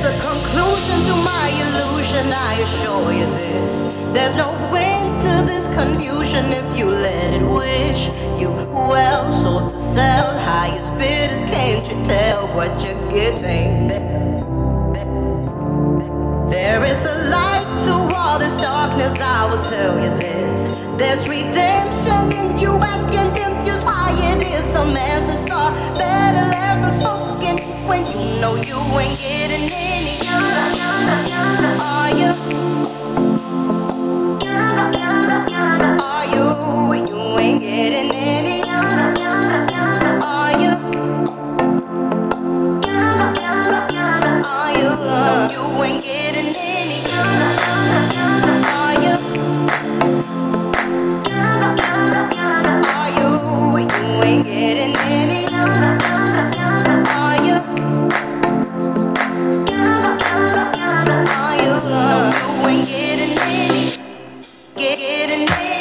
a conclusion to my illusion, I assure you this. There's no end to this confusion if you let it wish you well. Sold to sell, highest bidders, can't you tell what you're getting? There is a light to all this darkness, I will tell you this. There's redemption in you, asking confused why it is some answers are better left unspoken when you know you ain't getting any younger. Are you? Are you? You ain't getting any younger. Are you? Are you? You ain't getting any younger. Are you? Are you? You ain't getting any younger. Are you? Are you? No, you ain't getting any. Getting any.